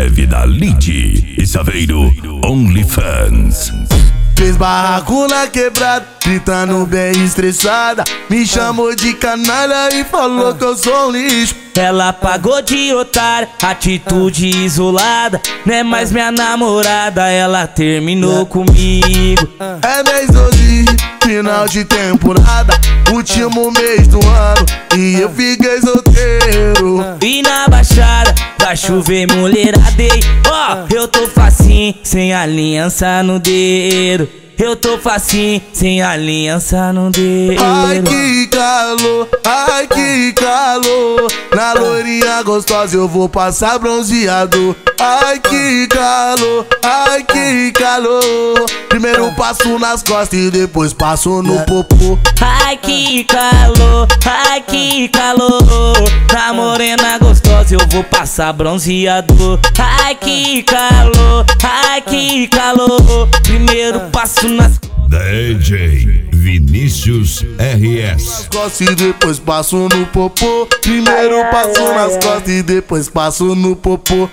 Neve da Lid e Saveiro OnlyFans. Fez barraco na quebrada, gritando bem estressada. Me chamou de canalha e falou que eu sou um lixo. Ela pagou de otária, atitude isolada. Não é mais minha namorada, ela terminou comigo. É mês 12, final de temporada, último mês do ano, e eu fiquei solteiro. E na baixada vai chover mulheradei. Ó, eu tô facinho, sem aliança no dedo. Eu tô facinho, sem aliança no dedo. Ai que calor, ai que calor. Na loirinha gostosa eu vou passar bronzeado. Ai que calor, ai que calor. Primeiro passo nas costas e depois passo no popô. Ai que calor, ai que calor. Na morena gostosa eu vou passar bronzeado. Ai que calor, ai que calor. Primeiro passo nas DJ Vinícius RS. costas e depois passo no popô. Primeiro passo nas costas e depois passo no popô.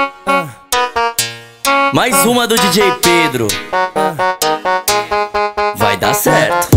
Mais uma do DJ Pedro. Vai dar certo.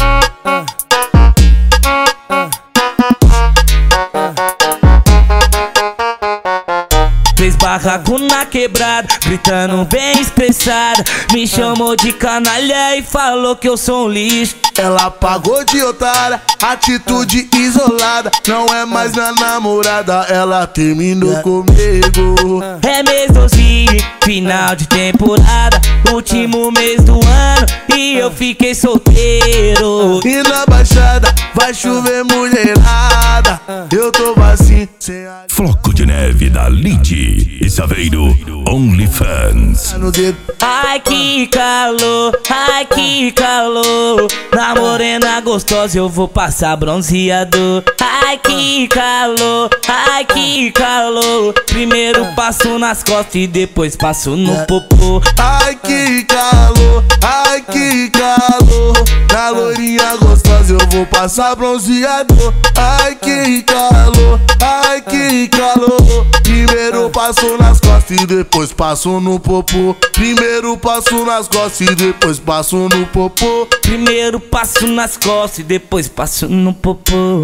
Fez barraco na quebrada, gritando bem estressada. Me chamou de canalha e falou que eu sou um lixo. Ela pagou de otária, atitude isolada. Não é mais minha namorada, ela terminou comigo. É mês 12, final de temporada, último mês do ano, e eu fiquei solteiro. E na baixada vai chover mulherada, eu tô vazio, sem a Floco de Neve da Lid e Saveiro OnlyFans. no dedo. Ai que calor, ai que calor. Na morena gostosa eu vou passar bronzeado. Ai que calor, ai que calor. Primeiro passo nas costas e depois passo no popô. Ai que calor, ai que calor. Na loirinha gostosa eu vou passar bronzeado. Ai que calor, ai que calor. Primeiro passo nas costas e depois passo no popô. Primeiro passo nas costas e depois passo no popô. Primeiro passo nas costas e depois passo no popô.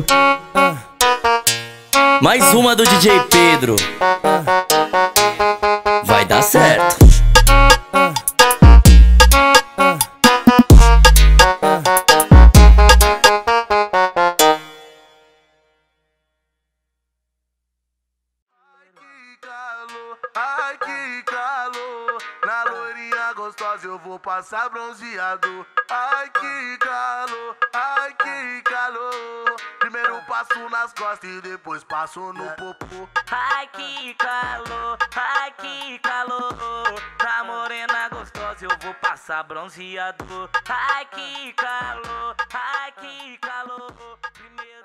Mais uma do DJ Pedro. Vai dar certo. Ai que calor, na loirinha gostosa eu vou passar bronzeado. Ai que calor, ai que calor. Primeiro passo nas costas e depois passo no popô. Ai que calor, ai que calor. Na morena gostosa eu vou passar bronzeado. Ai que calor, ai que calor. Primeiro